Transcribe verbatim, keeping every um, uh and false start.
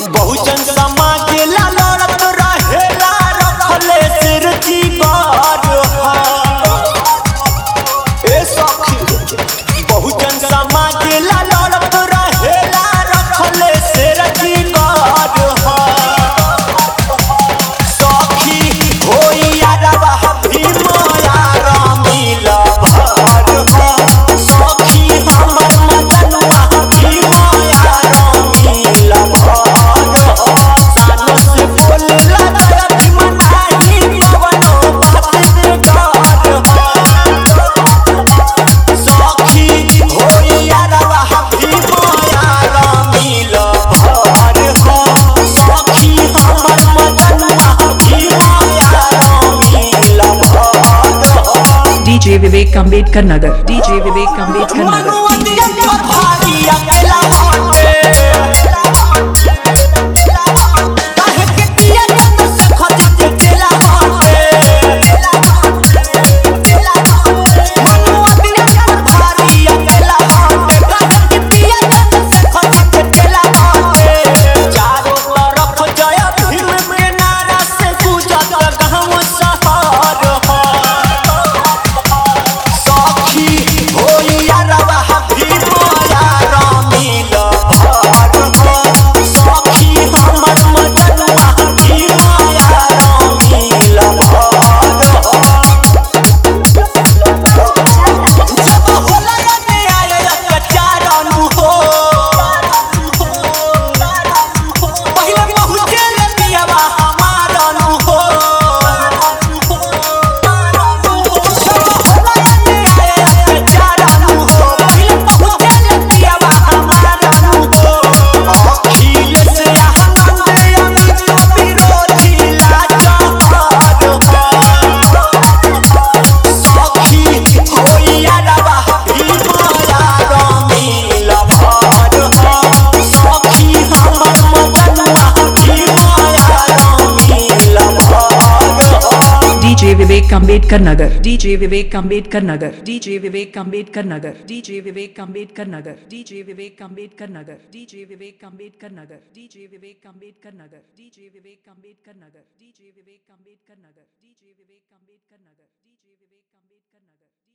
बहुजन समाज ला लड़त रहेला रखले सिर जीवार ए सखी बहुजन समाज ला लड़त रहेला रखले सिर जीवार सखी होई यारवा भीम यार मिला भर सखी हमर मजनुआ भीम यार मिला DJ Vivek Ambedkar Nagar DJ Vivek Ambedkar DJ Vivek Ambedkar Nagar DJ Vivek Ambedkar Nagar DJ Vivek Ambedkar Nagar DJ Vivek Ambedkar Nagar DJ Vivek Ambedkar Nagar DJ Vivek Ambedkar Nagar DJ Vivek Ambedkar Nagar DJ Vivek Ambedkar Nagar DJ Vivek Ambedkar Nagar DJ Vivek Ambedkar Nagar DJ Vivek Ambedkar नगर